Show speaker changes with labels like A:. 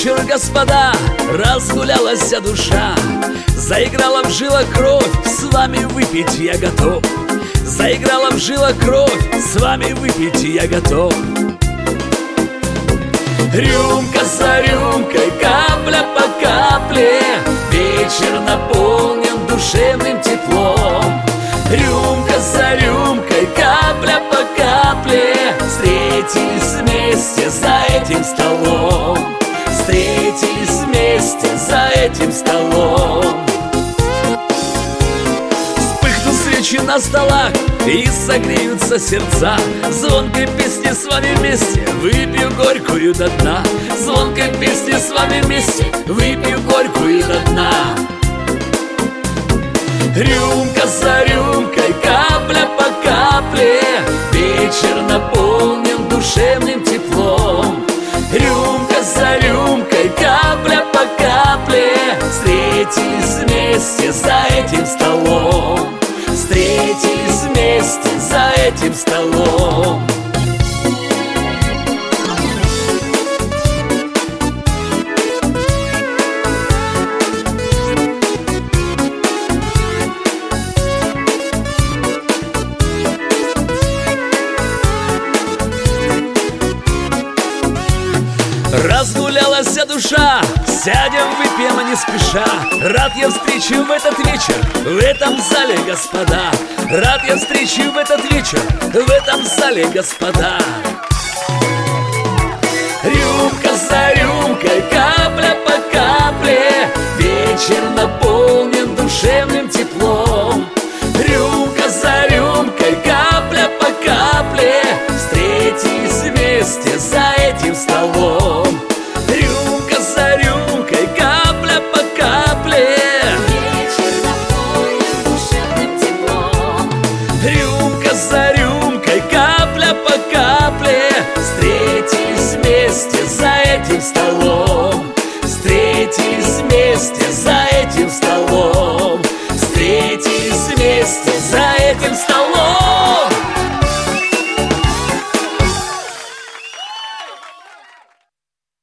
A: вечер, господа, разгулялась душа, заиграла в жилах кровь, с вами выпить я готов. Заиграла в жилах кровь, с вами выпить я готов. Рюмка за рюмкой, капля по капле, вечер наполнен душевным теплом. Рюмка за рюмкой, капля по капле, встретились вместе за этим столом. Встретились вместе за этим столом. Вспыхнут свечи на столах и согреются сердца. Звонкой песни с вами вместе выпью горькую до дна. Звонкой песни с вами вместе выпью горькую до дна. Рюмка за рюмкой, капля по капле, вечер наполнен душевным теплом. Рюмка за рюмкой, капля по капле, встретились вместе за этим столом. Встретились вместе за этим столом. Разгулялась душа, сядем, выпьем не спеша. Рад я встрече в этот вечер, в этом зале, господа. Рад я встрече в этот вечер, в этом зале, господа. Рюмка за рюмкой, капля по капле, вечер наполнен душевным теплом. Рюмка за рюмкой, капля по капле, встретились вместе за этим столом. Рюмка за рюмкой, капля по капле,
B: вечер наполнен душевным теплом.
A: рюмка за рюмкой, капля по капле, встретились вместе за этим столом. Встретились вместе за этим столом.